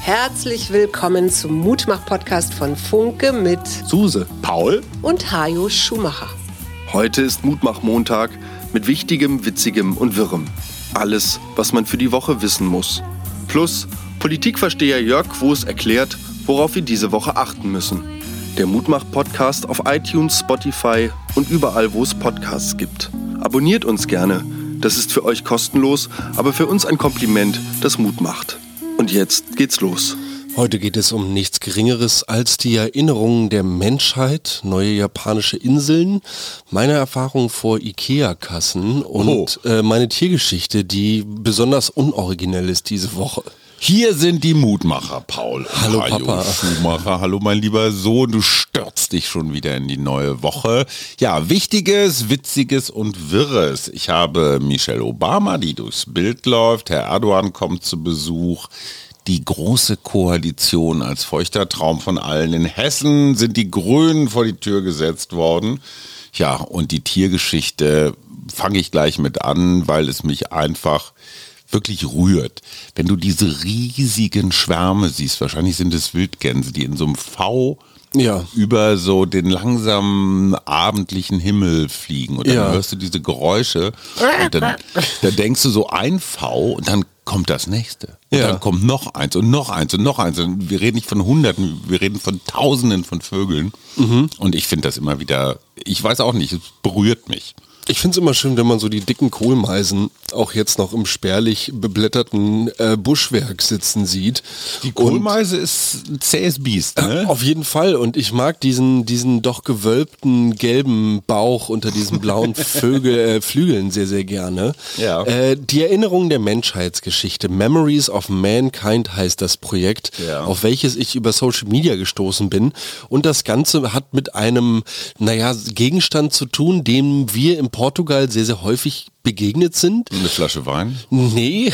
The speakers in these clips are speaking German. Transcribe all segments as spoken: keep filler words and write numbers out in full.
Herzlich willkommen zum Mutmach-Podcast von Funke mit Suse, Paul und Hajo Schumacher. Heute ist Mutmach-Montag mit Wichtigem, Witzigem und Wirrem. Alles, was man für die Woche wissen muss. Plus Politikversteher Jörg Quos erklärt, worauf wir diese Woche achten müssen. Der Mutmach-Podcast auf iTunes, Spotify und überall, wo es Podcasts gibt. Abonniert uns gerne. Das ist für euch kostenlos, aber für uns ein Kompliment, das Mut macht. Und jetzt geht's los. Heute geht es um nichts Geringeres als die Erinnerungen der Menschheit, neue japanische Inseln, meine Erfahrung vor Ikea-Kassen und oh. äh, meine Tiergeschichte, die besonders unoriginell ist diese Woche. Hier sind die Mutmacher, Paul. Hallo Papa. Schumacher, hallo mein lieber Sohn, du stürzt dich schon wieder in die neue Woche. Ja, Wichtiges, Witziges und Wirres. Ich habe Michelle Obama, die durchs Bild läuft, Herr Erdogan kommt zu Besuch. Die große Koalition als feuchter Traum von allen. In Hessen sind die Grünen vor die Tür gesetzt worden. Ja, und die Tiergeschichte fange ich gleich mit an, weil es mich einfach wirklich rührt. Wenn du diese riesigen Schwärme siehst, wahrscheinlich sind es Wildgänse, die in so einem V ja. über so den langsamen abendlichen Himmel fliegen und dann ja. hörst du diese Geräusche und dann, dann denkst du so ein V und dann kommt das nächste. Und ja. dann kommt noch eins und noch eins und noch eins. Und wir reden nicht von Hunderten, wir reden von Tausenden von Vögeln. Mhm. Und ich finde das immer wieder, ich weiß auch nicht, es berührt mich. Ich finde es immer schön, wenn man so die dicken Kohlmeisen auch jetzt noch im spärlich beblätterten äh, Buschwerk sitzen sieht. Die Kohlmeise und, ist ein zähes Biest, ne? Äh, auf jeden Fall. Und ich mag diesen, diesen doch gewölbten gelben Bauch unter diesen blauen Vögel, äh, Flügeln sehr, sehr gerne. Ja. Äh, die Erinnerung der Menschheitsgeschichte. Memories of Mankind heißt das Projekt, ja. auf welches ich über Social Media gestoßen bin. Und das Ganze hat mit einem, naja, Gegenstand zu tun, den wir im Portugal sehr, sehr häufig begegnet sind. Eine Flasche Wein? Nee,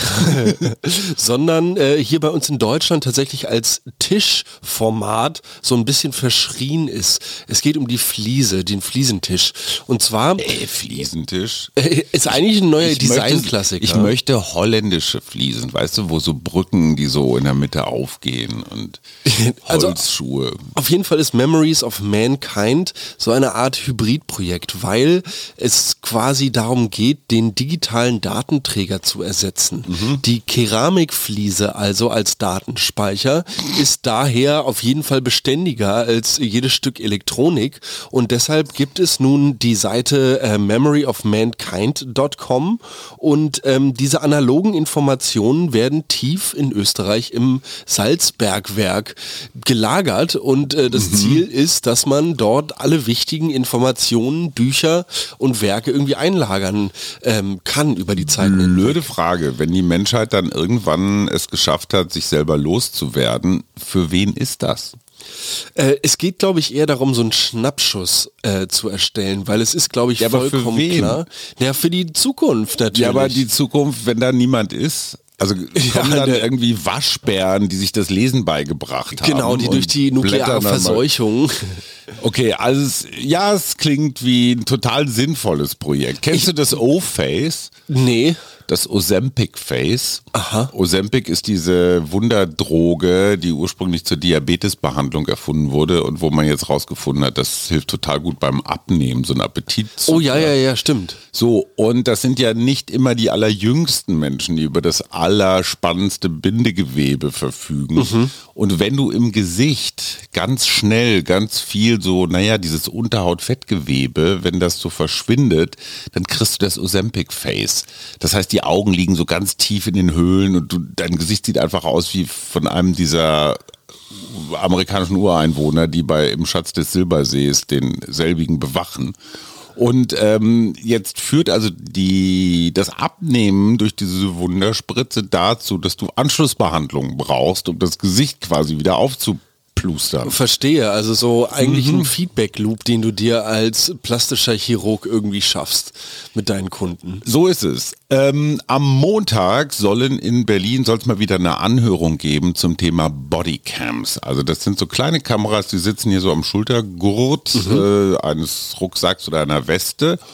sondern äh, hier bei uns in Deutschland tatsächlich als Tischformat so ein bisschen verschrien ist. Es geht um die Fliese, den Fliesentisch. Und zwar... Ey, Fliesentisch? Äh, ist eigentlich ein neuer Designklassiker. Ich möchte holländische Fliesen, weißt du, wo so Brücken, die so in der Mitte aufgehen und Holzschuhe. Also, auf jeden Fall ist Memories of Mankind so eine Art Hybridprojekt, weil es quasi darum geht, den den digitalen Datenträger zu ersetzen. Mhm. Die Keramikfliese also als Datenspeicher ist daher auf jeden Fall beständiger als jedes Stück Elektronik und deshalb gibt es nun die Seite äh, memory of mankind dot com und ähm, diese analogen Informationen werden tief in Österreich im Salzbergwerk gelagert und äh, das mhm. Ziel ist, dass man dort alle wichtigen Informationen, Bücher und Werke irgendwie einlagern äh, kann über die Zeit. Blöde Frage, wenn die Menschheit dann irgendwann es geschafft hat, sich selber loszuwerden, für wen ist das? Äh, es geht, glaube ich, eher darum, so einen Schnappschuss äh, zu erstellen, weil es ist, glaube ich, ja, vollkommen für wen? klar. Ja, für die Zukunft natürlich. Ja, aber die Zukunft, wenn da niemand ist... Also kommen ja, dann irgendwie Waschbären, die sich das Lesen beigebracht haben. Genau, die durch die nukleare Verseuchung. Okay, also es, ja, es klingt wie ein total sinnvolles Projekt. Kennst ich, du das O-Face? Nee. Das Ozempic-Face. Aha. Ozempic ist diese Wunderdroge, die ursprünglich zur Diabetesbehandlung erfunden wurde und wo man jetzt rausgefunden hat, das hilft total gut beim Abnehmen, so ein Appetit zu. Oh ja, ja, ja, stimmt. So, und das sind ja nicht immer die allerjüngsten Menschen, die über das allerspannendste Bindegewebe verfügen. Mhm. Und wenn du im Gesicht ganz schnell, ganz viel so, naja, dieses Unterhaut-Fettgewebe, wenn das so verschwindet, dann kriegst du das Ozempic-Face. Das heißt, die Augen liegen so ganz tief in den Höhlen und du, dein Gesicht sieht einfach aus wie von einem dieser amerikanischen Ureinwohner, die bei im Schatz des Silbersees den selbigen bewachen. Und ähm, jetzt führt also die, das Abnehmen durch diese Wunderspritze dazu, dass du Anschlussbehandlungen brauchst, um das Gesicht quasi wieder aufzubauen. Plustern. Verstehe, also so eigentlich mhm. ein Feedback-Loop, den du dir als plastischer Chirurg irgendwie schaffst mit deinen Kunden. So ist es. Ähm, am Montag sollen in Berlin, soll es mal wieder eine Anhörung geben zum Thema Bodycams. Also das sind so kleine Kameras, die sitzen hier so am Schultergurt mhm. äh, eines Rucksacks oder einer Weste.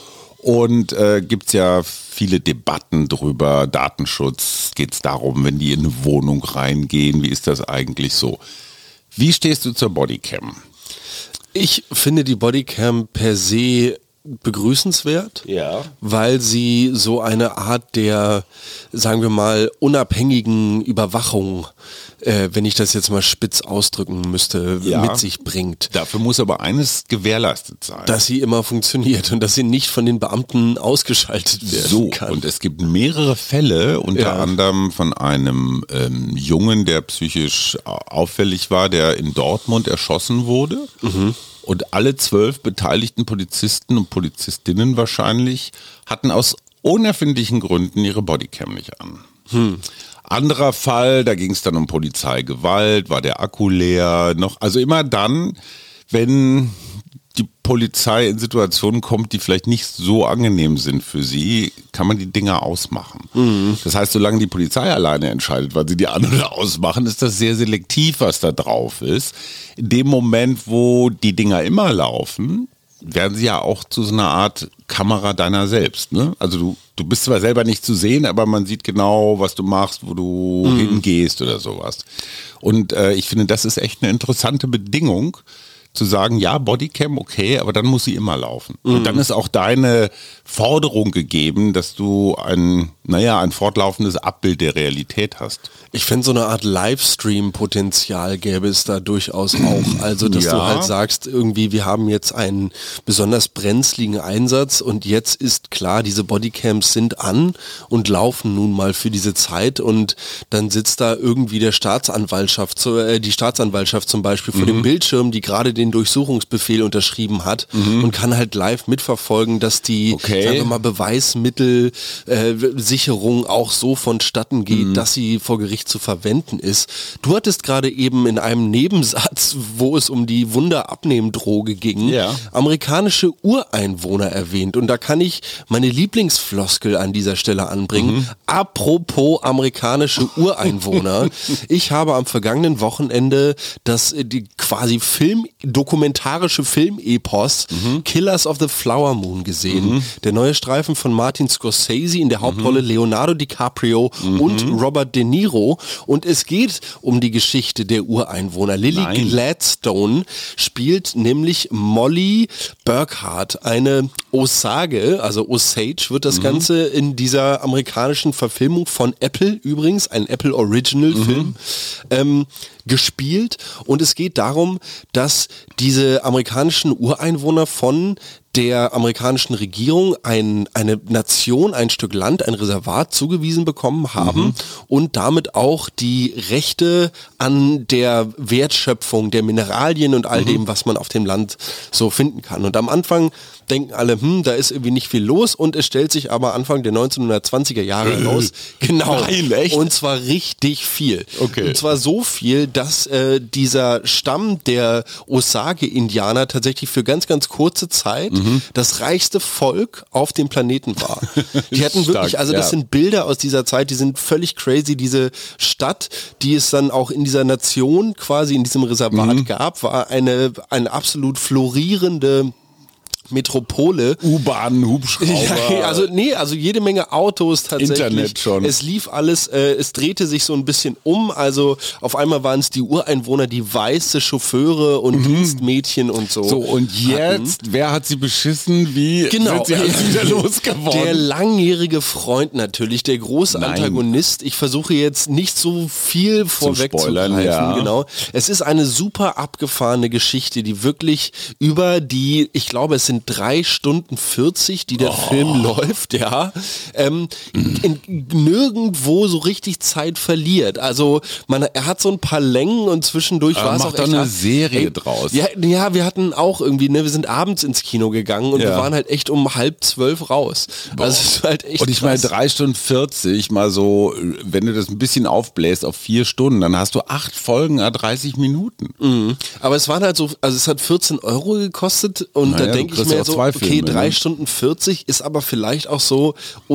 Und äh, gibt es ja viele Debatten drüber, Datenschutz, geht es darum, wenn die in eine Wohnung reingehen, wie ist das eigentlich so? Wie stehst du zur Bodycam? Ich finde die Bodycam per se begrüßenswert, ja. weil sie so eine Art der, sagen wir mal, unabhängigen Überwachung, äh, wenn ich das jetzt mal spitz ausdrücken müsste, ja. mit sich bringt. Dafür muss aber eines gewährleistet sein. Dass sie immer funktioniert und dass sie nicht von den Beamten ausgeschaltet werden so, kann. Und es gibt mehrere Fälle, unter ja. anderem von einem ähm, Jungen, der psychisch auffällig war, der in Dortmund erschossen wurde. Mhm. Und alle zwölf beteiligten Polizisten und Polizistinnen wahrscheinlich hatten aus unerfindlichen Gründen ihre Bodycam nicht an. Hm. Anderer Fall, da ging es dann um Polizeigewalt, war der Akku leer, noch, also immer dann, wenn die Polizei in Situationen kommt, die vielleicht nicht so angenehm sind für sie, kann man die Dinger ausmachen. Mhm. Das heißt, solange die Polizei alleine entscheidet, weil sie die an- oder ausmachen, ist das sehr selektiv, was da drauf ist. In dem Moment, wo die Dinger immer laufen, werden sie ja auch zu so einer Art Kamera deiner selbst. Ne? Also du, du bist zwar selber nicht zu sehen, aber man sieht genau, was du machst, wo du mhm. hingehst oder sowas. Und äh, ich finde, das ist echt eine interessante Bedingung, zu sagen, ja, Bodycam, okay, aber dann muss sie immer laufen. Mhm. Und dann ist auch deine Forderung gegeben, dass du ein, naja, ein fortlaufendes Abbild der Realität hast. Ich finde, so eine Art Livestream-Potenzial gäbe es da durchaus auch. Also, dass ja. du halt sagst, irgendwie, wir haben jetzt einen besonders brenzligen Einsatz und jetzt ist klar, diese Bodycams sind an und laufen nun mal für diese Zeit und dann sitzt da irgendwie der Staatsanwaltschaft, äh, die Staatsanwaltschaft zum Beispiel vor mhm. dem Bildschirm, die gerade den Durchsuchungsbefehl unterschrieben hat mhm. und kann halt live mitverfolgen, dass die, okay. sagen wir mal, Beweismittelsicherung äh, auch so vonstatten geht, mhm. dass sie vor Gericht zu verwenden ist. Du hattest gerade eben in einem Nebensatz, wo es um die Wunderabnehmdroge ging, ja. amerikanische Ureinwohner erwähnt und da kann ich meine Lieblingsfloskel an dieser Stelle anbringen. Mhm. Apropos amerikanische Ureinwohner. Ich habe am vergangenen Wochenende das die quasi Film dokumentarische Film-Epos mhm. Killers of the Flower Moon gesehen. Mhm. Der neue Streifen von Martin Scorsese, in der Hauptrolle mhm. Leonardo DiCaprio mhm. und Robert De Niro. Und es geht um die Geschichte der Ureinwohner. Lily Nein. Gladstone spielt nämlich Molly Burkhart, eine Osage, also Osage wird das mhm. Ganze in dieser amerikanischen Verfilmung von Apple übrigens, ein Apple Original Film, mhm. ähm, gespielt. Und es geht darum, dass diese amerikanischen Ureinwohner von der amerikanischen Regierung ein, eine Nation, ein Stück Land, ein Reservat zugewiesen bekommen haben mhm. und damit auch die Rechte an der Wertschöpfung der Mineralien und all mhm. dem, was man auf dem Land so finden kann. Und am Anfang denken alle, hm, da ist irgendwie nicht viel los und es stellt sich aber Anfang der neunzehnhundertzwanziger Jahre raus, genau, Nein, echt? Und zwar richtig viel. Okay. Und zwar so viel, dass äh, dieser Stamm der Osage-Indianer tatsächlich für ganz, ganz kurze Zeit mhm. das reichste Volk auf dem Planeten war. Die hatten Stark, wirklich, also das ja. sind Bilder aus dieser Zeit, die sind völlig crazy. Diese Stadt, die es dann auch in dieser Nation quasi in diesem Reservat mhm. gab, war eine, eine absolut florierende Metropole. U-Bahn, Hubschrauber. Ja, also nee, also jede Menge Autos tatsächlich. Internet schon. Es lief alles, äh, es drehte sich so ein bisschen um. Also auf einmal waren es die Ureinwohner, die weiße Chauffeure und mhm. Dienstmädchen und so. So, und jetzt, hatten. Wer hat sie beschissen? Wie genau. sind sie alles wieder losgeworden? Der langjährige Freund natürlich, der große Nein. Antagonist. Ich versuche jetzt nicht so viel vorwegzugreifen. Ja. Genau. Es ist eine super abgefahrene Geschichte, die wirklich über die, ich glaube, es sind drei Stunden vierzig, die der oh. Film läuft, ja, ähm, in, nirgendwo so richtig Zeit verliert. Also man, er hat so ein paar Längen und zwischendurch war es auch echt eine hart. Serie ey, draus. Ja, ja, wir hatten auch irgendwie, ne, wir sind abends ins Kino gegangen und ja. wir waren halt echt um halb zwölf raus. Boah. Also es ist halt echt und ich meine drei Stunden vierzig mal so, wenn du das ein bisschen aufbläst auf vier Stunden, dann hast du acht Folgen à dreißig Minuten. Mhm. Aber es waren halt so, also es hat vierzehn Euro gekostet und naja, da denke ich ich mir auch so, zwei okay, Filme, drei ne? Stunden vierzig ist aber vielleicht auch so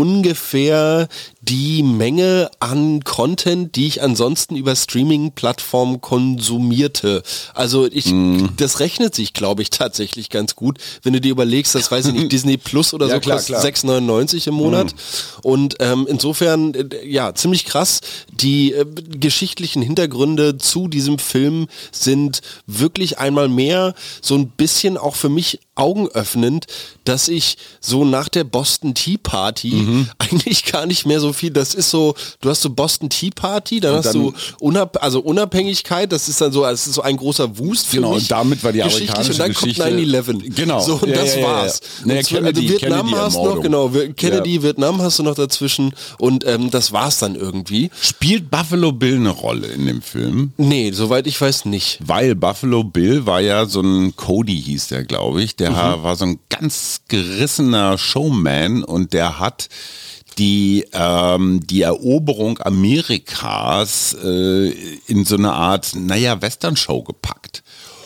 ungefähr die Menge an Content, die ich ansonsten über Streaming-Plattformen konsumierte. Also ich, mm. das rechnet sich, glaube ich, tatsächlich ganz gut, wenn du dir überlegst, das weiß ich nicht, Disney Plus oder ja, so klar, kostet klar. sechs neunundneunzig im Monat. Mm. Und ähm, insofern, äh, ja, ziemlich krass. Die äh, geschichtlichen Hintergründe zu diesem Film sind wirklich einmal mehr so ein bisschen auch für mich augenöffnend, dass ich so nach der Boston Tea Party mhm. eigentlich gar nicht mehr so viel, das ist so, du hast so Boston Tea Party, dann, dann hast du Unab also Unabhängigkeit, das ist dann so, das ist so ein großer Wust für genau, mich. und damit war die amerikanische und dann Geschichte. kommt neun elf. Genau. So, und ja, das ja, ja, war's. ja. Und Kennedy, also Vietnam Kennedy hast du noch, genau, Kennedy, ja. Vietnam hast du noch dazwischen und ähm, das war's dann irgendwie. Spielt Buffalo Bill eine Rolle in dem Film? Nee, soweit ich weiß nicht. Weil Buffalo Bill war ja so ein, Cody hieß der, glaube ich, der mhm. war so ein ganz gerissener Showman und der hat die, ähm, die Eroberung Amerikas äh, in so eine Art, naja, Western-Show gepackt.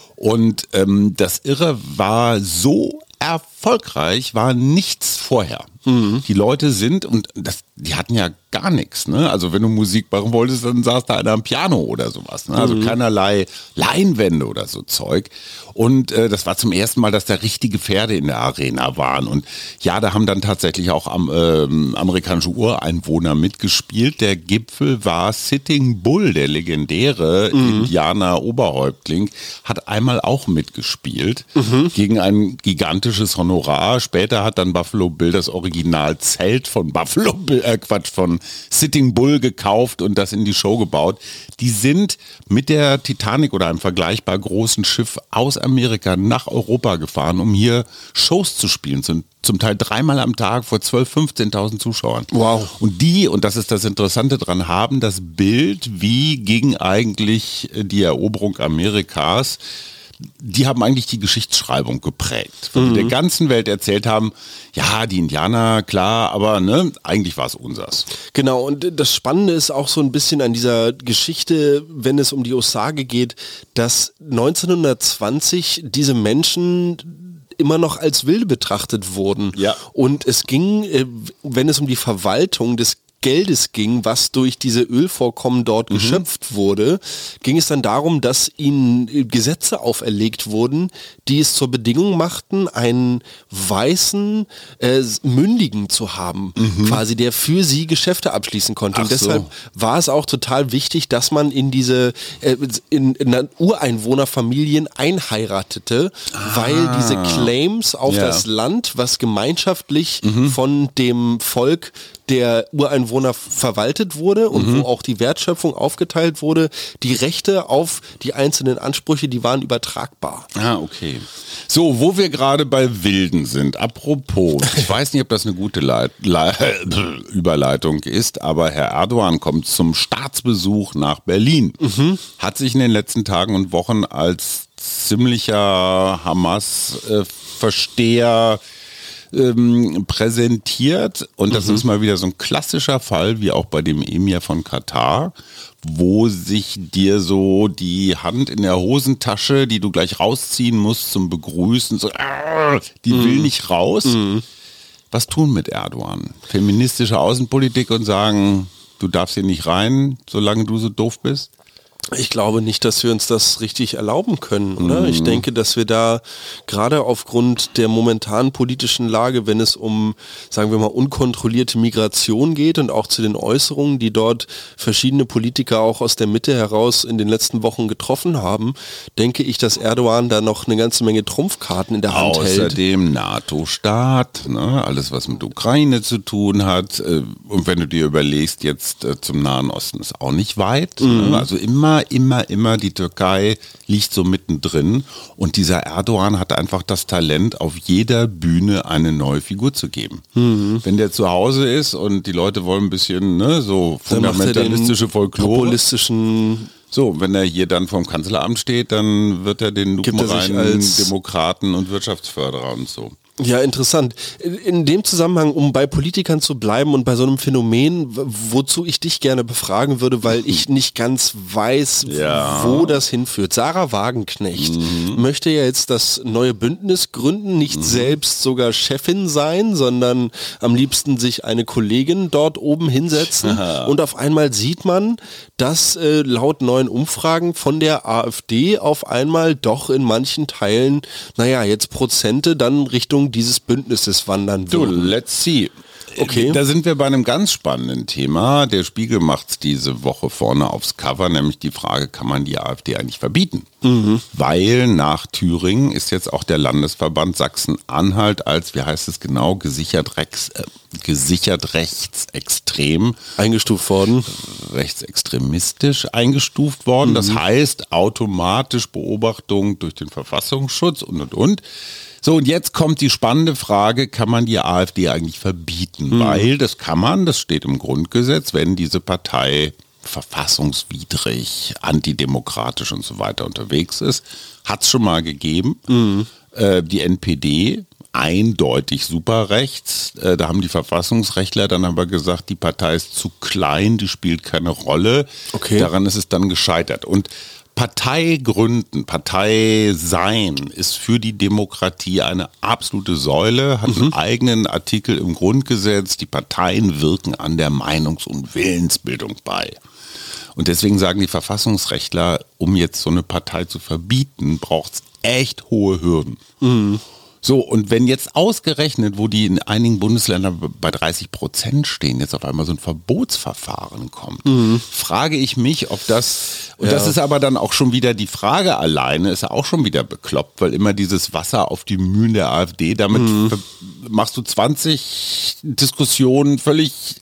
Und ähm, das Irre war so erfolgreich, war nichts vorher. Mhm. Die Leute sind, und das, die hatten ja gar nichts, ne? Also wenn du Musik machen wolltest, dann saß da einer am Piano oder sowas, ne? Also mhm. keinerlei Leinwände oder so Zeug. Und äh, das war zum ersten Mal, dass da richtige Pferde in der Arena waren. Und ja, da haben dann tatsächlich auch am, ähm, amerikanische Ureinwohner mitgespielt. Der Gipfel war Sitting Bull, der legendäre mhm. Indianer-Oberhäuptling, hat einmal auch mitgespielt mhm. gegen ein gigantisches Honorar. Später hat dann Buffalo Bill das Originalzelt von Buffalo Bill, äh Quatsch, von Sitting Bull gekauft und das in die Show gebaut. Die sind mit der Titanic oder einem vergleichbar großen Schiff aus Amerika nach Europa gefahren, um hier Shows zu spielen. Zum, zum Teil dreimal am Tag vor zwölftausend, fünfzehntausend Zuschauern. Wow. Und die, und das ist das Interessante dran, haben das Bild, wie ging eigentlich die Eroberung Amerikas, die haben eigentlich die Geschichtsschreibung geprägt, weil mhm. die der ganzen Welt erzählt haben, ja, die Indianer, klar, aber ne, eigentlich war es unsers. Genau, und das Spannende ist auch so ein bisschen an dieser Geschichte, wenn es um die Osage geht, dass neunzehnhundertzwanzig diese Menschen immer noch als Wilde betrachtet wurden. Ja. Und es ging, wenn es um die Verwaltung des Geldes ging, was durch diese Ölvorkommen dort mhm. geschöpft wurde, ging es dann darum, dass ihnen Gesetze auferlegt wurden, die es zur Bedingung machten, einen weißen äh, Mündigen zu haben, mhm. quasi, der für sie Geschäfte abschließen konnte. Ach und deshalb so. war es auch total wichtig, dass man in diese äh, in, in Ureinwohnerfamilien einheiratete, ah. weil diese Claims auf ja. das Land, was gemeinschaftlich mhm. von dem Volk der Ureinwohner verwaltet wurde und mhm. wo auch die Wertschöpfung aufgeteilt wurde, die Rechte auf die einzelnen Ansprüche, die waren übertragbar. Ah, okay. So, wo wir gerade bei Wilden sind, apropos, ich weiß nicht, ob das eine gute Leit Le Überleitung ist, aber Herr Erdogan kommt zum Staatsbesuch nach Berlin. Mhm. Hat sich in den letzten Tagen und Wochen als ziemlicher Hamas-Versteher Ähm, präsentiert und das mhm. ist mal wieder so ein klassischer Fall, wie auch bei dem Emir von Katar, wo sich dir so die Hand in der Hosentasche, die du gleich rausziehen musst zum Begrüßen, so, äh, die mhm. will nicht raus. Mhm. Was tun mit Erdogan? Feministische Außenpolitik und sagen, du darfst hier nicht rein, solange du so doof bist? Ich glaube nicht, dass wir uns das richtig erlauben können, oder? Mhm. Ich denke, dass wir da gerade aufgrund der momentanen politischen Lage, wenn es um, sagen wir mal, unkontrollierte Migration geht und auch zu den Äußerungen, die dort verschiedene Politiker auch aus der Mitte heraus in den letzten Wochen getroffen haben, denke ich, dass Erdogan da noch eine ganze Menge Trumpfkarten in der Hand hält. Außerdem NATO-Staat, ne? Alles, was mit Ukraine zu tun hat. Und wenn du dir überlegst, jetzt zum Nahen Osten ist auch nicht weit. Mhm. Ne? Also immer immer, immer, die Türkei liegt so mittendrin und dieser Erdogan hat einfach das Talent, auf jeder Bühne eine neue Figur zu geben. Mhm. Wenn der zu Hause ist und die Leute wollen ein bisschen ne, so fundamentalistische Folklore. Populistischen So, wenn er hier dann vom Kanzleramt steht, dann wird er den lupenreinen Demokraten und Wirtschaftsförderer und so. Ja, interessant. In dem Zusammenhang, um bei Politikern zu bleiben und bei so einem Phänomen, wozu ich dich gerne befragen würde, weil ich nicht ganz weiß, ja. wo das hinführt. Sarah Wagenknecht mhm. möchte ja jetzt das neue Bündnis gründen, nicht mhm. selbst sogar Chefin sein, sondern am liebsten sich eine Kollegin dort oben hinsetzen. Aha. Und auf einmal sieht man, dass äh, laut neuen Umfragen von der AfD auf einmal doch in manchen Teilen, naja, jetzt Prozente dann Richtung dieses Bündnisses wandern würden. So, let's see. Okay. Da sind wir bei einem ganz spannenden Thema. Der Spiegel macht es diese Woche vorne aufs Cover, nämlich die Frage, kann man die AfD eigentlich verbieten? Mhm. Weil nach Thüringen ist jetzt auch der Landesverband Sachsen-Anhalt als, wie heißt es genau, gesichert, rechts, äh, gesichert rechtsextrem eingestuft worden. Rechtsextremistisch eingestuft worden. Mhm. Das heißt automatisch Beobachtung durch den Verfassungsschutz und und und. So, und jetzt kommt die spannende Frage, kann man die AfD eigentlich verbieten? Mhm. Weil das kann man, das steht im Grundgesetz, wenn diese Partei verfassungswidrig, antidemokratisch und so weiter unterwegs ist. Hat es schon mal gegeben. Mhm. Äh, die N P D, eindeutig superrechts. Äh, da haben die Verfassungsrechtler dann aber gesagt, die Partei ist zu klein, die spielt keine Rolle. Okay. Daran ist es dann gescheitert. Und Partei gründen, Partei sein ist für die Demokratie eine absolute Säule, hat mhm. einen eigenen Artikel im Grundgesetz, die Parteien wirken an der Meinungs- und Willensbildung bei. Und deswegen sagen die Verfassungsrechtler, um jetzt so eine Partei zu verbieten, braucht es echt hohe Hürden. Mhm. So, und wenn jetzt ausgerechnet, wo die in einigen Bundesländern bei dreißig Prozent stehen, jetzt auf einmal so ein Verbotsverfahren kommt, mhm. frage ich mich, ob das, und ja. das ist aber dann auch schon wieder die Frage alleine, ist ja auch schon wieder bekloppt, weil immer dieses Wasser auf die Mühlen der AfD, damit mhm. machst du zwanzig Diskussionen völlig,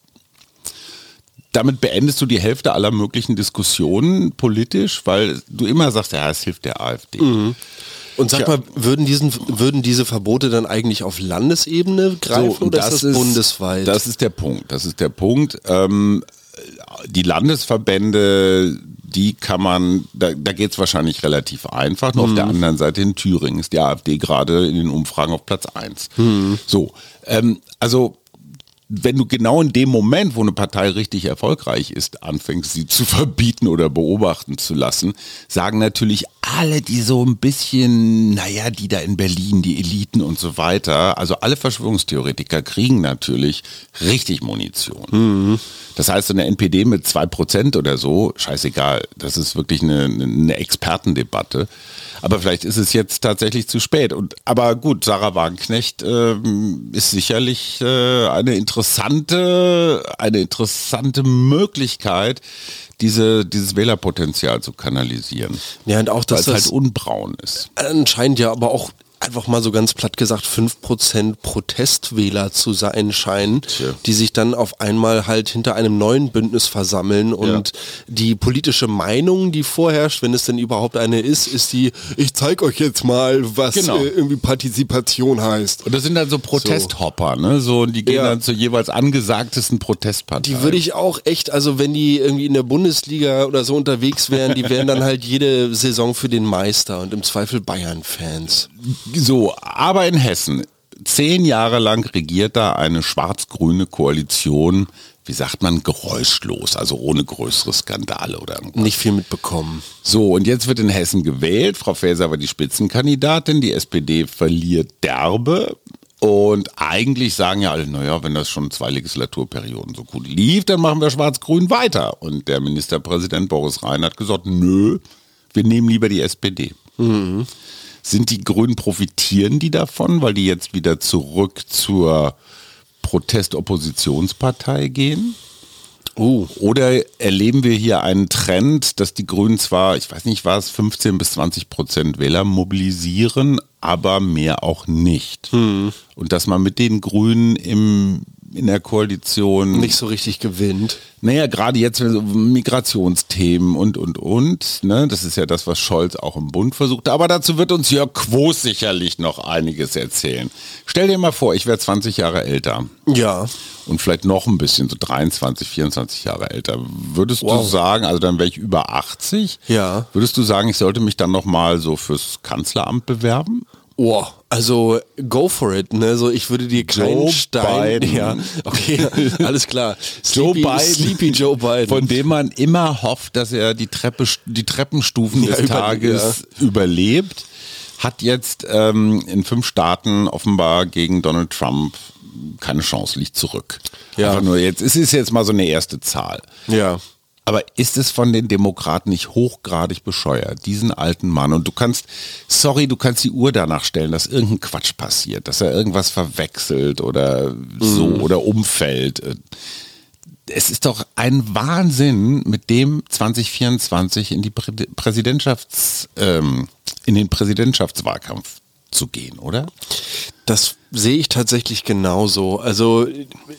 damit beendest du die Hälfte aller möglichen Diskussionen politisch, weil du immer sagst, ja, es hilft der AfD. Mhm. Und sag mal, würden, diesen, würden diese Verbote dann eigentlich auf Landesebene greifen so, oder das ist das ist, bundesweit? Das ist der Punkt. Das ist der Punkt. Ähm, die Landesverbände, die kann man, da, da geht es wahrscheinlich relativ einfach. Nur mhm. auf der anderen Seite in Thüringen ist die AfD gerade in den Umfragen auf Platz eins. Mhm. So, ähm, also wenn du genau in dem Moment, wo eine Partei richtig erfolgreich ist, anfängst, sie zu verbieten oder beobachten zu lassen, sagen natürlich alle, die so ein bisschen, naja, die da in Berlin, die Eliten und so weiter, also alle Verschwörungstheoretiker kriegen natürlich richtig Munition. Mhm. Das heißt, eine N P D mit zwei Prozent oder so, scheißegal, das ist wirklich eine, eine Expertendebatte. Aber vielleicht ist es jetzt tatsächlich zu spät. Und, aber gut, Sarah Wagenknecht äh, ist sicherlich äh, eine interessante, eine interessante Möglichkeit, diese, dieses Wählerpotenzial zu kanalisieren. Ja, und auch, dass weil es halt unbraun ist. Anscheinend ja aber auch einfach mal so ganz platt gesagt fünf Prozent Protestwähler zu sein scheinen, Tja. die sich dann auf einmal halt hinter einem neuen Bündnis versammeln und ja. die politische Meinung, die vorherrscht, wenn es denn überhaupt eine ist, ist die, ich zeig euch jetzt mal, was genau. äh, irgendwie Partizipation heißt. Und das sind dann so Protesthopper, ne? So, die gehen ja. dann zur jeweils angesagtesten Protestpartei. Die würde ich auch echt, also wenn die irgendwie in der Bundesliga oder so unterwegs wären, die wären dann halt jede Saison für den Meister und im Zweifel Bayern-Fans. So, aber in Hessen, zehn Jahre lang regiert da eine schwarz-grüne Koalition, wie sagt man, geräuschlos, also ohne größere Skandale oder irgendwas. Nicht viel mitbekommen. So, und jetzt wird in Hessen gewählt, Frau Faeser war die Spitzenkandidatin, die S P D verliert derbe. Und eigentlich sagen ja alle, naja, wenn das schon zwei Legislaturperioden so gut lief, dann machen wir schwarz-grün weiter. Und der Ministerpräsident Boris Rhein hat gesagt, nö, wir nehmen lieber die S P D. Mhm. Sind die Grünen, profitieren die davon, weil die jetzt wieder zurück zur Protestoppositionspartei gehen? Oh. Oder erleben wir hier einen Trend, dass die Grünen zwar, ich weiß nicht, war es fünfzehn bis zwanzig Prozent Wähler mobilisieren, aber mehr auch nicht. Hm. Und dass man mit den Grünen im in der Koalition nicht so richtig gewinnt. Naja, gerade jetzt so Migrationsthemen und, und, und. Ne? Das ist ja das, was Scholz auch im Bund versucht. Aber dazu wird uns Jörg Quos sicherlich noch einiges erzählen. Stell dir mal vor, ich wäre zwanzig Jahre älter. Ja. Und vielleicht noch ein bisschen, so dreiundzwanzig, vierundzwanzig Jahre älter. Würdest wow. du sagen, also dann wäre ich über achtzig. Ja. Würdest du sagen, ich sollte mich dann nochmal so fürs Kanzleramt bewerben? Oh, also go for it, ne? So, ich würde dir keinen Joe Stein. Biden. Ja, okay, alles klar. Joe Sleepy, Biden, Sleepy Joe Biden. von dem man immer hofft, dass er die Treppe, die Treppenstufen Ja, des über- Tages überlebt, hat jetzt ähm, in fünf Staaten offenbar gegen Donald Trump keine Chance, liegt zurück. Ja. Einfach nur jetzt, es ist jetzt mal so eine erste Zahl. Ja. Aber ist es von den Demokraten nicht hochgradig bescheuert, diesen alten Mann? Und du kannst, sorry, du kannst die Uhr danach stellen, dass irgendein Quatsch passiert, dass er irgendwas verwechselt oder so Mhm. oder umfällt. Es ist doch ein Wahnsinn, mit dem zwanzig vierundzwanzig in die Prä Präsidentschafts, ähm, in den Präsidentschaftswahlkampf zu gehen, oder? Das sehe ich tatsächlich genauso. Also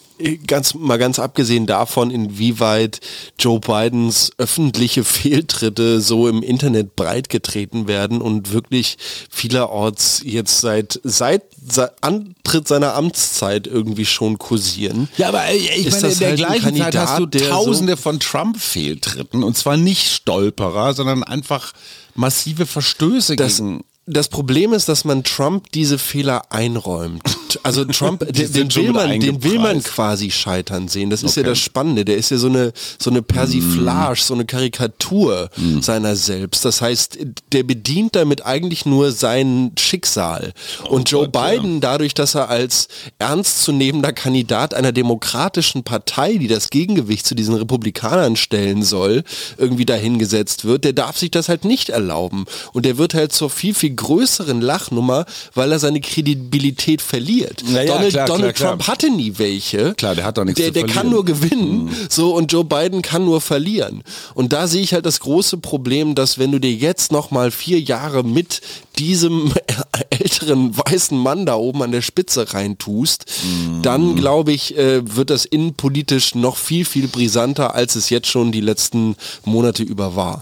ganz mal ganz abgesehen davon, inwieweit Joe Bidens öffentliche Fehltritte so im Internet breitgetreten werden und wirklich vielerorts jetzt seit seit, seit Antritt seiner Amtszeit irgendwie schon kursieren. Ja, aber ich Ist meine, das in der halt ein gleichen Zeit Kandidat, hast du der tausende von Trump-Fehltritten und zwar nicht Stolperer, sondern einfach massive Verstöße Das, gegen... das Problem ist, dass man Trump diese Fehler einräumt. Also Trump, Die den, den, sind schon will mit man, den will man eingepreist. quasi scheitern sehen. Das ist Okay. ja das Spannende. Der ist ja so eine, so eine Persiflage, so eine Karikatur seiner selbst. Das heißt, der bedient damit eigentlich nur sein Schicksal. Und Joe Gott, ja. Biden, dadurch, dass er als ernstzunehmender Kandidat einer demokratischen Partei, die das Gegengewicht zu diesen Republikanern stellen soll, irgendwie dahingesetzt wird, der darf sich das halt nicht erlauben. Und der wird halt zur viel, viel größeren Lachnummer, weil er seine Kredibilität verliert. Naja, Donald, klar, Donald klar, Trump klar. hatte nie welche. Klar, der hat doch nichts der, zu Der kann verlieren. nur gewinnen, so, und Joe Biden kann nur verlieren. Und da sehe ich halt das große Problem, dass wenn du dir jetzt nochmal vier Jahre mit diesem älteren weißen Mann da oben an der Spitze reintust, Mhm. dann glaube ich, äh, wird das innenpolitisch noch viel, viel brisanter, als es jetzt schon die letzten Monate über war.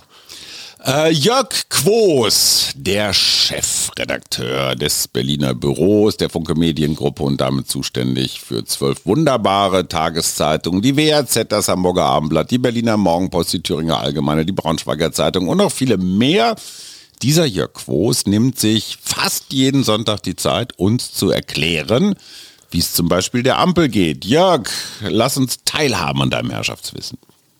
Äh, Jörg Quos, der Chefredakteur des Berliner Büros der Funke Mediengruppe und damit zuständig für zwölf wunderbare Tageszeitungen, die W A Z, das Hamburger Abendblatt, die Berliner Morgenpost, die Thüringer Allgemeine, die Braunschweiger Zeitung und noch viele mehr. Dieser Jörg Quos nimmt sich fast jeden Sonntag die Zeit, uns zu erklären, wie es zum Beispiel der Ampel geht. Jörg, lass uns teilhaben an deinem Herrschaftswissen.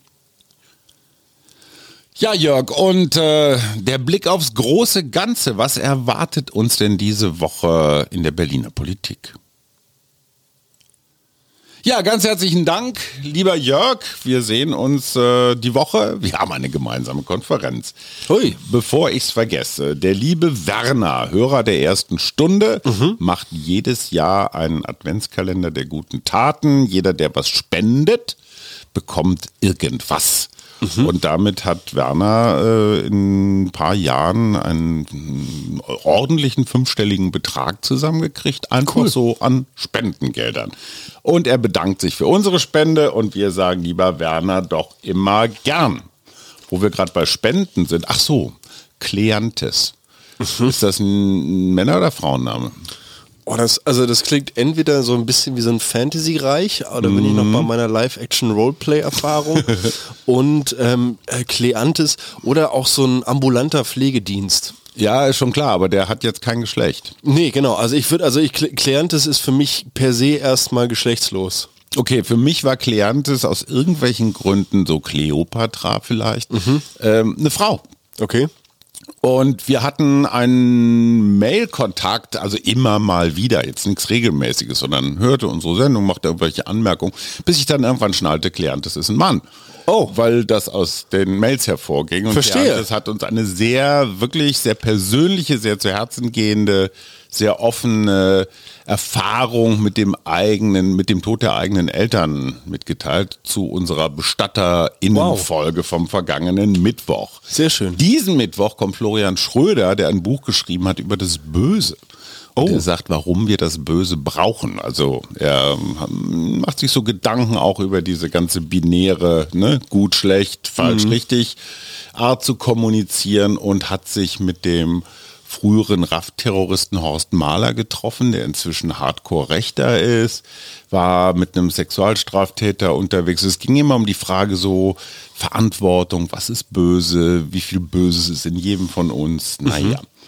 Ja, Jörg, und äh, der Blick aufs große Ganze. Was erwartet uns denn diese Woche in der Berliner Politik? Ja, ganz herzlichen Dank, lieber Jörg. Wir sehen uns äh, die Woche. Wir haben eine gemeinsame Konferenz. Hui. Bevor ich es vergesse, der liebe Werner, Hörer der ersten Stunde, mhm. macht jedes Jahr einen Adventskalender der guten Taten. Jeder, der was spendet, bekommt irgendwas. Mhm. Und damit hat Werner äh, in ein paar Jahren einen ordentlichen fünfstelligen Betrag zusammengekriegt, einfach cool. so an Spendengeldern. Und er bedankt sich für unsere Spende und wir sagen, lieber Werner, doch immer gern. Wo wir gerade bei Spenden sind, ach so, Kleantes. Mhm. Ist das ein Männer- oder Frauenname? Oh, das, also das klingt entweder so ein bisschen wie so ein Fantasy-Reich, oder bin ich noch bei meiner Live-Action-Roleplay-Erfahrung und ähm, Kleantes oder auch so ein ambulanter Pflegedienst. Ja, ist schon klar, aber der hat jetzt kein Geschlecht. Nee, genau. Also ich würde, also ich, Kleantes ist für mich per se erstmal geschlechtslos. Okay, für mich war Kleantes aus irgendwelchen Gründen, so Kleopatra vielleicht, mhm. ähm, eine Frau. Okay. Und wir hatten einen Mail-Kontakt, also immer mal wieder, jetzt nichts Regelmäßiges, sondern hörte unsere Sendung, machte irgendwelche Anmerkungen, bis ich dann irgendwann schnallte, Kleantes ist ein Mann. Oh. Weil das aus den Mails hervorging. Und Verstehe. Kleantes hat uns eine sehr, wirklich sehr persönliche, sehr zu Herzen gehende, sehr offene Erfahrung mit dem eigenen, mit dem Tod der eigenen Eltern mitgeteilt zu unserer BestatterInnen-Folge wow. vom vergangenen Mittwoch. Sehr schön. Diesen Mittwoch kommt Florian Schröder, der ein Buch geschrieben hat über das Böse. Und oh. er sagt, warum wir das Böse brauchen. Also er macht sich so Gedanken auch über diese ganze binäre, ne, gut, schlecht, falsch, mhm. richtig Art zu kommunizieren und hat sich mit dem früheren R A F-Terroristen Horst Mahler getroffen, der inzwischen Hardcore-Rechter ist, war mit einem Sexualstraftäter unterwegs. Es ging immer um die Frage so, Verantwortung, was ist böse, wie viel Böses ist in jedem von uns, naja. Mhm.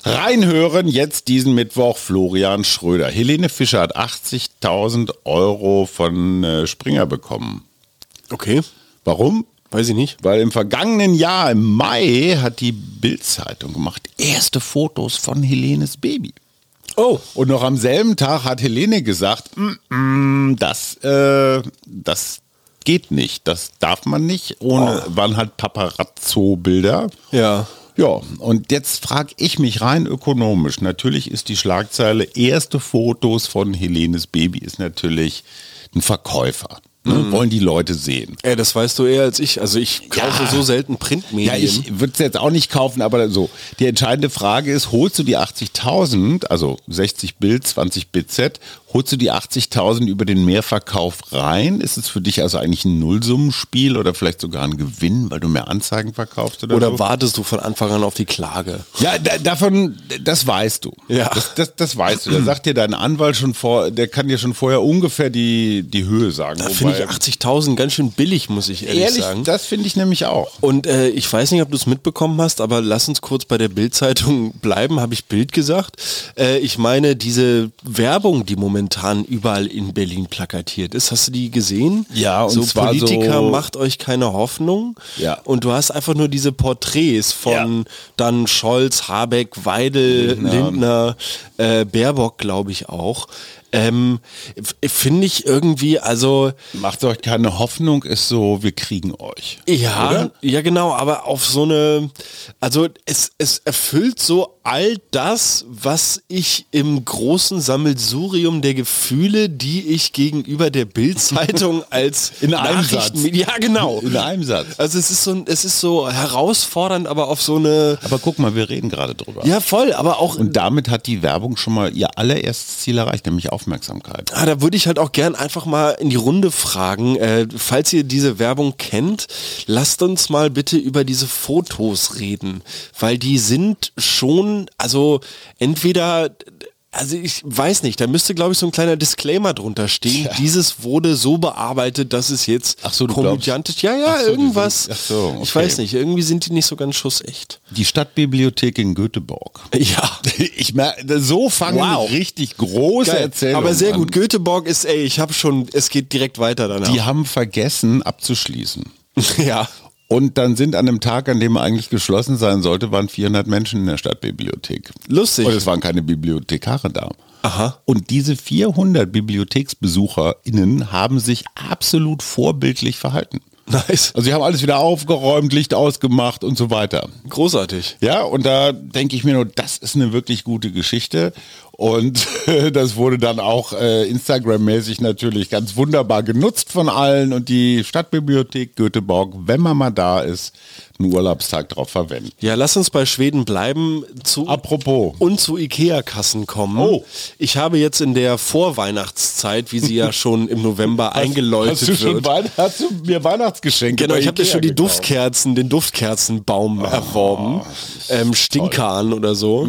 Reinhören jetzt diesen Mittwoch Florian Schröder. Helene Fischer hat achtzigtausend Euro von äh, Springer bekommen. Okay. Warum? Weiß ich nicht. Weil im vergangenen Jahr, im Mai, hat die Bild-Zeitung gemacht erste Fotos von Helenes Baby. Oh. Und noch am selben Tag hat Helene gesagt, mm, mm, das, äh, das geht nicht, das darf man nicht. Ohne, oh. waren halt Paparazzo-Bilder. Ja. Ja, und jetzt frage ich mich rein ökonomisch. Natürlich ist die Schlagzeile, erste Fotos von Helenes Baby ist natürlich ein Verkäufer. Ne? Mhm. Wollen die Leute sehen. Ey, das weißt du eher als ich. Also ich kaufe Ja. so selten Printmedien. Ja, ich würde es jetzt auch nicht kaufen, aber so. Die entscheidende Frage ist, holst du die achtzigtausend, also sechzig Bild, zwanzig B Z, holst du die achtzigtausend über den Mehrverkauf rein? Ist es für dich also eigentlich ein Nullsummenspiel oder vielleicht sogar ein Gewinn, weil du mehr Anzeigen verkaufst? Oder, Oder so? wartest du von Anfang an auf die Klage? Ja, da, davon, das weißt du. Ja. Das, das, das weißt du. Da sagt dir dein Anwalt schon vor, der kann dir schon vorher ungefähr die, die Höhe sagen. Da finde ich achtzigtausend ganz schön billig, muss ich ehrlich, ehrlich sagen. das finde ich nämlich auch. Und äh, ich weiß nicht, ob du es mitbekommen hast, aber lass uns kurz bei der Bild-Zeitung bleiben, habe ich Bild gesagt. Äh, ich meine, diese Werbung, die momentan überall in Berlin plakatiert ist, hast du die gesehen? Ja, und so zwar Politiker so- macht euch keine Hoffnung. Ja. Und du hast einfach nur diese Porträts von Ja. dann Scholz, Habeck, Weidel, Lindner, Lindner äh, Baerbock, glaube ich auch. Ähm, f- finde ich irgendwie, also Macht euch keine Hoffnung, ist so, wir kriegen euch. ja, Oder? ja genau, aber auf so eine, also es, es erfüllt so all das, was ich im großen Sammelsurium der Gefühle, die ich gegenüber der Bild-Zeitung als In einem Nachrichten- Satz. Ja, genau. In einem Satz. Also es ist so, es ist so herausfordernd, aber auf so eine, Aber guck mal, wir reden gerade drüber. ja voll, aber auch Und damit hat die Werbung schon mal ihr allererstes Ziel erreicht, nämlich Aufmerksamkeit. Ah, da würde ich halt auch gern einfach mal in die Runde fragen, äh, falls ihr diese Werbung kennt, lasst uns mal bitte über diese Fotos reden, weil die sind schon, also entweder, also ich weiß nicht, da müsste glaube ich so ein kleiner Disclaimer drunter stehen, Tja. dieses wurde so bearbeitet, dass es jetzt Ach so, du komödiantisch, ja, ja, Ach so, die irgendwas, sind- ach so, ich okay. weiß nicht, irgendwie sind die nicht so ganz schussecht. Die Stadtbibliothek in Göteborg. Ja. Ich merke, so fangen Wow. richtig große Geil. Erzählungen Aber sehr an. gut, Göteborg ist, ey, ich habe schon, es geht direkt weiter danach. Die haben vergessen abzuschließen. ja. Und dann sind an dem Tag, an dem er eigentlich geschlossen sein sollte, waren vierhundert Menschen in der Stadtbibliothek. Lustig. Und es waren keine Bibliothekare da. Aha. Und diese vierhundert BibliotheksbesucherInnen haben sich absolut vorbildlich verhalten. Nice. Also sie haben alles wieder aufgeräumt, Licht ausgemacht und so weiter. Großartig. Ja, und da denke ich mir nur, das ist eine wirklich gute Geschichte. Und das wurde dann auch äh, Instagram-mäßig natürlich ganz wunderbar genutzt von allen. Und die Stadtbibliothek Göteborg, wenn man mal da ist, einen Urlaubstag drauf verwenden. Ja, lass uns bei Schweden bleiben zu Apropos. und zu Ikea-Kassen kommen. Oh. Ich habe jetzt in der Vorweihnachtszeit, wie sie ja schon im November eingeläutet hast du schon wird. Wein, hast du mir Weihnachtsgeschenke Genau, bei ich habe mir Ikea schon die gekauft? Duftkerzen, den Duftkerzenbaum erworben. Ähm, Stinkahn oder so.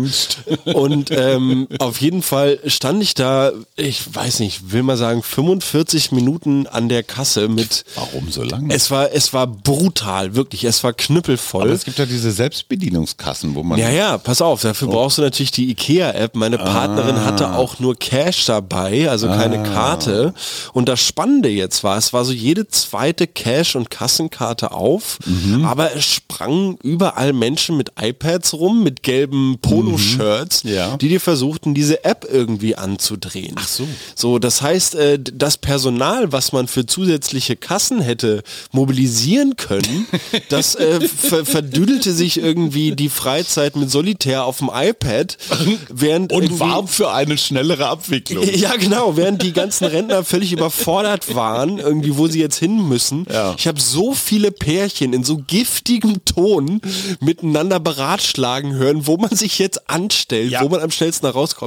Und ähm, auf jeden Fall stand ich da, ich weiß nicht, will mal sagen, fünfundvierzig Minuten an der Kasse mit. Warum so lange? Es war, es war brutal, wirklich. Es war knüppelvoll. Aber es gibt ja diese Selbstbedienungskassen, wo man... Ja, ja, pass auf, dafür brauchst du natürlich die Ikea-App. Meine Partnerin hatte auch nur Cash dabei, also keine Karte. Und das Spannende jetzt war, es war so jede zweite Cash- und Kassenkarte auf, aber es sprangen überall Menschen mit iPads rum, mit gelben Poloshirts, Ja. die dir versuchten, diese App irgendwie anzudrehen. Ach so. So, das heißt, äh, das Personal, was man für zusätzliche Kassen hätte mobilisieren können, das äh, ver verdüdelte sich irgendwie die Freizeit mit Solitär auf dem iPad, während Und irgendwie- warm für eine schnellere Abwicklung. ja, genau, während die ganzen Rentner völlig überfordert waren, irgendwie, wo sie jetzt hin müssen. Ja. Ich habe so viele Pärchen in so giftigem Ton miteinander beratschlagen hören, wo man sich jetzt anstellt, Ja. wo man am schnellsten da rauskommt.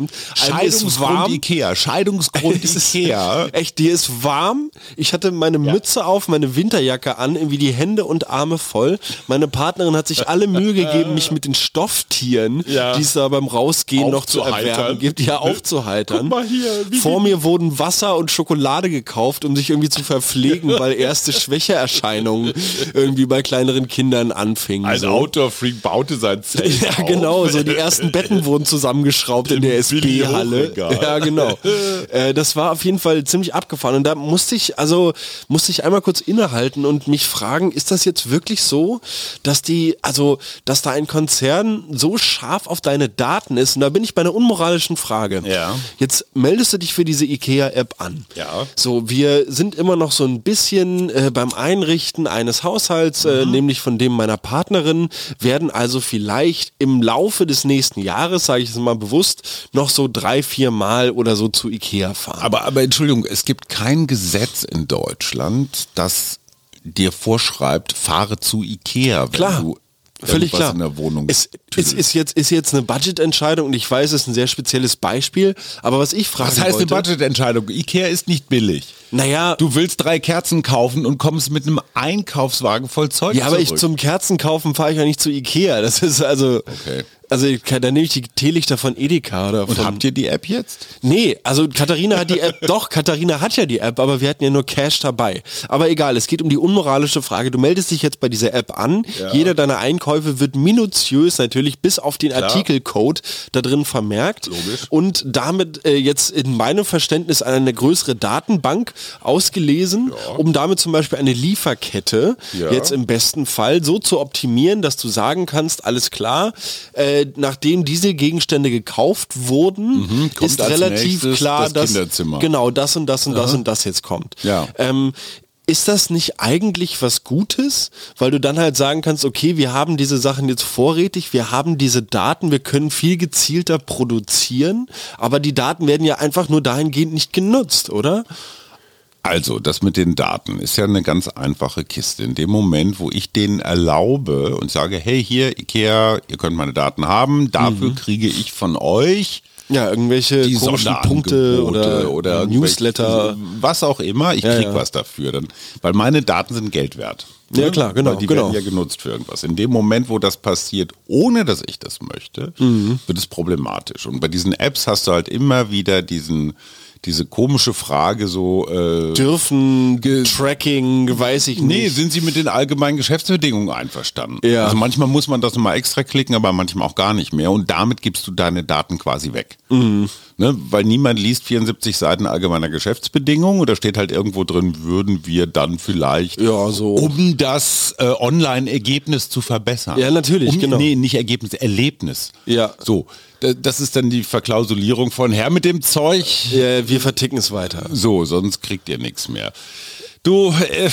Einem ist Scheidungsgrund warm. Ikea, Scheidungsgrund Es ist Ikea. Echt, dir ist warm. Ich hatte meine Mütze auf, meine Winterjacke an, irgendwie die Hände und Arme voll. Meine Partnerin hat sich alle Mühe gegeben, mich mit den Stofftieren, Ja. die es da beim Rausgehen noch zu Aufzuheitern. erwärmen gibt, ja aufzuheitern. Guck mal hier, wie Vor mir wurden Wasser und Schokolade gekauft, um sich irgendwie zu verpflegen, weil erste Schwächeerscheinungen irgendwie bei kleineren Kindern anfingen. Ein so. Outdoor-Freak baute sein Zelt Ja, auf. genau, so die ersten Betten wurden zusammengeschraubt in der S B-Halle. Billy-Hochregal. Ja, genau. äh, das war auf jeden Fall ziemlich abgefahren und da musste ich, also musste ich einmal kurz innehalten und mich fragen, ist das jetzt wirklich so, dass die, also, dass da ein Konzern so scharf auf deine Daten ist? Und da bin ich bei einer unmoralischen Frage. Ja. Jetzt meldest du dich für diese Ikea-App an. Ja. So, wir sind immer noch so ein bisschen äh, beim Einrichten eines Haushalts, äh, nämlich von dem meiner Partnerin, werden also vielleicht im Laufe des nächsten Jahres, sage ich es mal bewusst, noch so drei, vier Mal oder so zu Ikea fahren. Aber, aber Entschuldigung, es gibt kein Gesetz in Deutschland, das dir vorschreibt, fahre zu Ikea, wenn Klar. du Völlig irgendwas klar. in der Wohnung Es ist, ist, jetzt, ist jetzt eine Budgetentscheidung und ich weiß, es ist ein sehr spezielles Beispiel, aber was ich fragen Was heißt wollte... eine Budgetentscheidung? Ikea ist nicht billig. Naja, Du willst drei Kerzen kaufen und kommst mit einem Einkaufswagen voll Zeug ja, aber ich zurück. zum Kerzenkaufen fahre ich ja nicht zu Ikea. Das ist also... Okay. Also ich kann- da nehme ich die Teelichter von Edeka oder Und von... habt ihr die App jetzt? Nee, also Katharina hat die App, doch, Katharina hat ja die App, aber wir hatten ja nur Cash dabei. Aber egal, es geht um die unmoralische Frage. Du meldest dich jetzt bei dieser App an, jeder deiner Einkäufe wird minutiös natürlich bis auf den Artikelcode da drin vermerkt. Logisch. Und damit äh, jetzt in meinem Verständnis eine größere Datenbank ausgelesen, um damit zum Beispiel eine Lieferkette Ja. jetzt im besten Fall so zu optimieren, dass du sagen kannst, alles klar, äh, nachdem diese Gegenstände gekauft wurden, kommt ist als relativ nächstes klar, das dass Kinderzimmer. genau das und das und das und das jetzt kommt. Ja. Ähm, ist das nicht eigentlich was Gutes? Weil du dann halt sagen kannst, okay, wir haben diese Sachen jetzt vorrätig, wir haben diese Daten, wir können viel gezielter produzieren, aber die Daten werden ja einfach nur dahingehend nicht genutzt, oder? Also, das mit den Daten ist ja eine ganz einfache Kiste. In dem Moment, wo ich denen erlaube und sage, hey, hier, Ikea, ihr könnt meine Daten haben, dafür kriege ich von euch Ja, irgendwelche die komischen Punkte Sonderangebote oder, oder Newsletter. was auch immer, ich Ja, krieg ja. was dafür, dann, weil meine Daten sind Geld wert. Ja, Ne? klar, genau, Weil die genau. werden ja genutzt für irgendwas. In dem Moment, wo das passiert, ohne dass ich das möchte, Mhm. wird es problematisch. Und bei diesen Apps hast du halt immer wieder diesen diese komische Frage so, äh, Dürfen, Tracking, weiß ich nee, nicht. sind sie mit den allgemeinen Geschäftsbedingungen einverstanden? Ja. Also manchmal muss man das nochmal extra klicken, aber manchmal auch gar nicht mehr. Und damit gibst du deine Daten quasi weg. Mhm. Ne? Weil niemand liest vierundsiebzig Seiten allgemeiner Geschäftsbedingungen und da steht halt irgendwo drin, würden wir dann vielleicht, Ja, so. um das äh, Online-Ergebnis zu verbessern. Ja, natürlich, um, genau. Nee, nicht Ergebnis, Erlebnis. Ja. So, da- das ist dann die Verklausulierung von Herr mit dem Zeug. Ja, wir verticken es weiter. So, sonst kriegt ihr nichts mehr. Du, äh,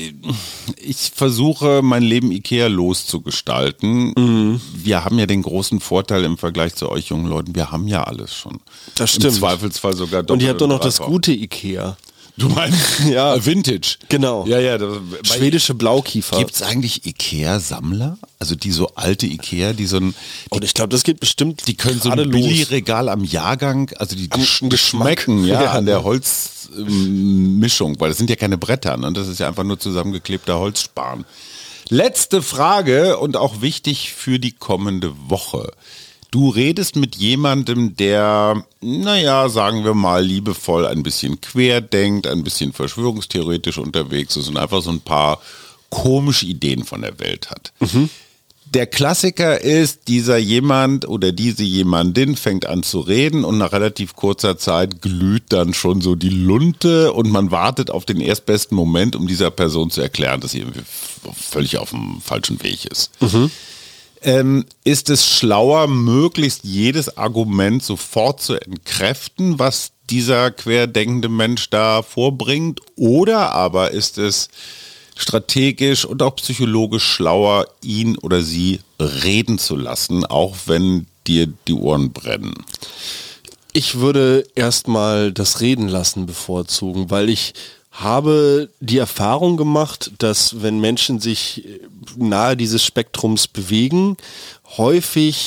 ich versuche mein Leben Ikea loszugestalten. Mhm. Wir haben ja den großen Vorteil im Vergleich zu euch jungen Leuten, wir haben ja alles schon. Das Im stimmt. Zweifelsfall sogar doppelt Und ihr habt doch noch das dreifach. gute Ikea. Du meinst Ja. ja. Vintage. Genau. Ja, ja. Das, Schwedische Blaukiefer. Gibt es eigentlich Ikea-Sammler? Also die so alte Ikea, die so ein, Und ich glaube, das geht bestimmt die können so gerade ein los. Billigregal am Jahrgang, also die, die Am sch- Geschmack. schmecken ja, Ja. an der Holzmischung, weil das sind ja keine Bretter, ne? Das ist ja einfach nur zusammengeklebter Holzspan. Letzte Frage und auch wichtig für die kommende Woche. Du redest mit jemandem, der, naja, sagen wir mal, liebevoll ein bisschen quer denkt, ein bisschen verschwörungstheoretisch unterwegs ist und einfach so ein paar komische Ideen von der Welt hat. Der Klassiker ist, dieser jemand oder diese jemandin fängt an zu reden und nach relativ kurzer Zeit glüht dann schon so die Lunte und man wartet auf den erstbesten Moment, um dieser Person zu erklären, dass sie irgendwie völlig auf dem falschen Weg ist. Ähm, ist es schlauer, möglichst jedes Argument sofort zu entkräften, was dieser querdenkende Mensch da vorbringt? Oder aber ist es strategisch und auch psychologisch schlauer, ihn oder sie reden zu lassen, auch wenn dir die Ohren brennen? Ich würde erstmal das Reden lassen bevorzugen, weil ich habe die Erfahrung gemacht, dass wenn Menschen sich nahe dieses Spektrums bewegen, häufig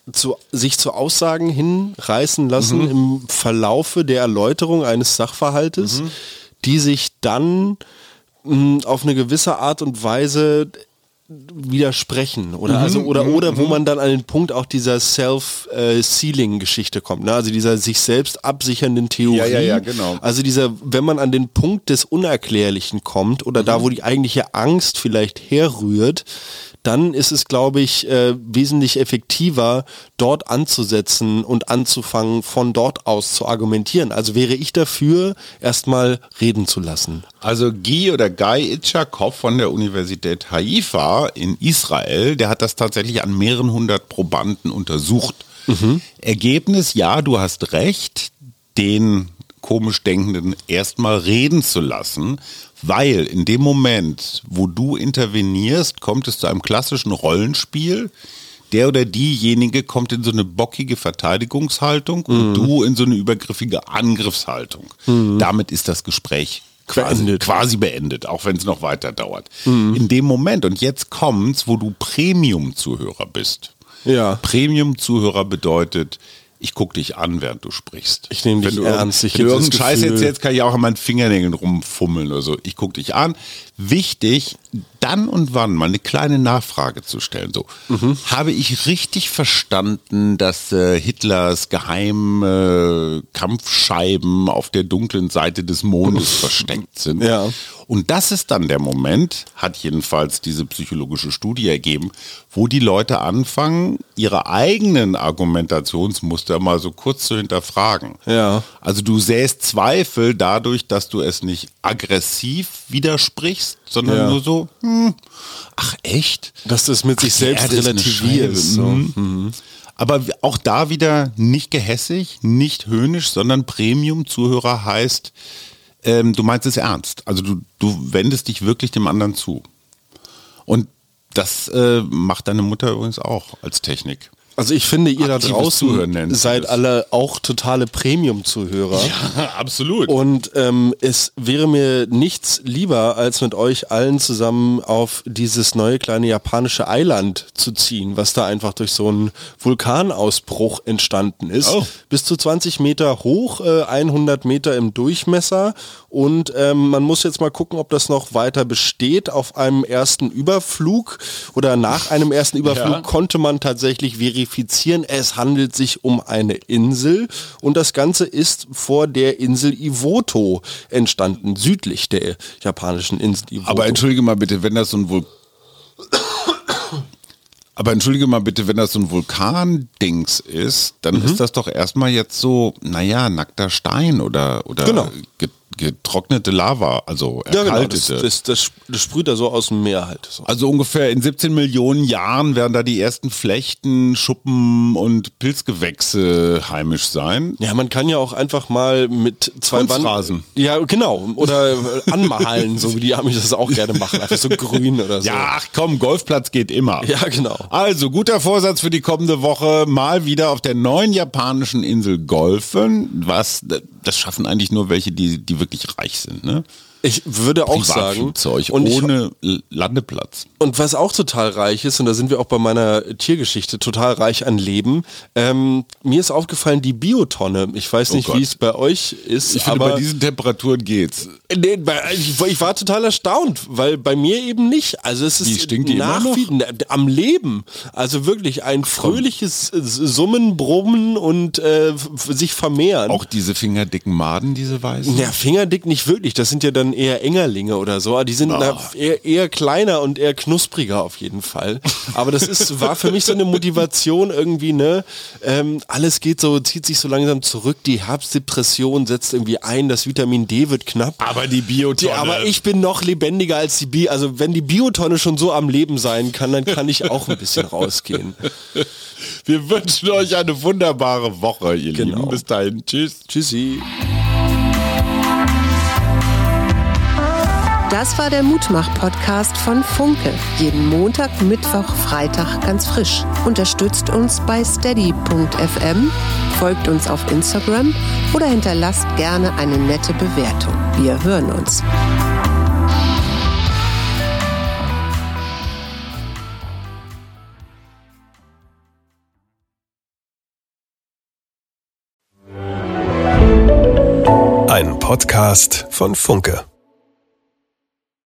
zu, sich zu Aussagen hinreißen lassen mhm. im Verlaufe der Erläuterung eines Sachverhaltes, mhm. die sich dann mh, auf eine gewisse Art und Weise widersprechen oder Mhm, also oder mhm, oder wo mhm. man dann an den Punkt auch dieser Self-Sealing-Geschichte kommt, ne? Also dieser sich selbst absichernden Theorie. Ja, ja, ja, genau. Also dieser, wenn man an den Punkt des Unerklärlichen kommt oder mhm. da, wo die eigentliche Angst vielleicht herrührt, dann ist es, glaube ich, äh, wesentlich effektiver, dort anzusetzen und anzufangen, von dort aus zu argumentieren. Also wäre ich dafür, erstmal reden zu lassen. Also Guy oder Guy Itchakov von der Universität Haifa in Israel, der hat das tatsächlich an mehreren hundert Probanden untersucht. Mhm. Ergebnis, ja, du hast recht, den komisch Denkenden erstmal reden zu lassen, weil in dem Moment, wo du intervenierst, kommt es zu einem klassischen Rollenspiel. Der oder diejenige kommt in so eine bockige Verteidigungshaltung und mhm. du in so eine übergriffige Angriffshaltung. Mhm. Damit ist das Gespräch quasi beendet, quasi beendet, auch wenn es noch weiter dauert. Mhm. In dem Moment, und jetzt kommt's, wo du Premium-Zuhörer bist. Ja. Premium-Zuhörer bedeutet, ich gucke dich an, während du sprichst. Ich nehme dich ernst. Wenn du irgendeinen Scheiß erzählst, kann ich auch an meinen Fingernägeln rumfummeln oder so. Ich gucke dich an. Wichtig, dann und wann mal eine kleine Nachfrage zu stellen. So, mhm. habe ich richtig verstanden, dass äh, Hitlers geheime Kampfscheiben auf der dunklen Seite des Mondes versteckt sind? Ja. Und das ist dann der Moment, hat jedenfalls diese psychologische Studie ergeben, wo die Leute anfangen, ihre eigenen Argumentationsmuster mal so kurz zu hinterfragen. Ja. Also du sähst Zweifel dadurch, dass du es nicht aggressiv widersprichst, sondern ja. nur so, hm, ach echt? Dass du es mit sich Ach, selbst relativierst. So. Mhm. Mhm. Aber auch da wieder nicht gehässig, nicht höhnisch, sondern Premium-Zuhörer heißt, ähm, du meinst es ernst. Also du, du wendest dich wirklich dem anderen zu. Und das äh, macht deine Mutter übrigens auch als Technik. Also ich finde, ihr Aktives da draußen Zuhören seid alle auch totale Premium-Zuhörer. Ja, absolut. Und ähm, es wäre mir nichts lieber, als mit euch allen zusammen auf dieses neue kleine japanische Eiland zu ziehen, was da einfach durch so einen Vulkanausbruch entstanden ist. Oh. Bis zu zwanzig Meter hoch, äh, hundert Meter im Durchmesser. Und ähm, man muss jetzt mal gucken, ob das noch weiter besteht. Auf einem ersten Überflug oder nach einem ersten Überflug Ja. konnte man tatsächlich verifizieren, es handelt sich um eine Insel und das Ganze ist vor der Insel Iwoto entstanden, südlich der japanischen Insel Iwoto. Aber entschuldige mal bitte, wenn das so ein Vul Aber entschuldige mal bitte, wenn das so ein Vulkandings ist, dann mhm. ist das doch erstmal jetzt so, naja, nackter Stein oder, oder genau. get getrocknete Lava, also ja, erkaltete. Genau, das, das, das, das sprüht da so aus dem Meer halt. So. Also ungefähr in siebzehn Millionen Jahren werden da die ersten Flechten, Schuppen und Pilzgewächse heimisch sein. Ja, man kann ja auch einfach mal mit zwei Kunstrasen. Ja, genau. Oder anmalen, so wie die Amis das auch gerne machen. Einfach so grün oder so. Ja, ach komm, Golfplatz geht immer. Ja, genau. Also, guter Vorsatz für die kommende Woche. Mal wieder auf der neuen japanischen Insel golfen. Was, das schaffen eigentlich nur welche, die, die wirklich reich sind, ne? Ich würde auch sagen, und ohne ich, Landeplatz. Und was auch total reich ist, und da sind wir auch bei meiner Tiergeschichte, total reich an Leben, ähm, mir ist aufgefallen, die Biotonne, ich weiß nicht, oh wie es bei euch ist. Ich finde, aber bei diesen Temperaturen geht's. Nee, ich, ich war total erstaunt, weil bei mir eben nicht. Also es ist wie stinkt die nach immer noch? Wie, am Leben. Also wirklich ein fröhliches Summen, Brummen und äh, sich vermehren. Auch diese fingerdicken Maden, diese weißen? Ja, fingerdick nicht wirklich, das sind ja dann eher Engerlinge oder so. Die sind oh. eher, eher kleiner und eher knuspriger auf jeden Fall. Aber das ist, war für mich so eine Motivation irgendwie, ne? Ähm, alles geht so, zieht sich so langsam zurück, die Herbstdepression setzt irgendwie ein, das Vitamin D wird knapp. Aber die Biotonne. Die, aber ich bin noch lebendiger als die Bi, also wenn die Biotonne schon so am Leben sein kann, dann kann ich auch ein bisschen rausgehen. Wir wünschen euch eine wunderbare Woche, ihr Genau. Lieben. Bis dahin. Tschüss. Tschüssi. Das war der Mutmach-Podcast von Funke. Jeden Montag, Mittwoch, Freitag ganz frisch. Unterstützt uns bei steady punkt f m, folgt uns auf Instagram oder hinterlasst gerne eine nette Bewertung. Wir hören uns. Podcast von Funke.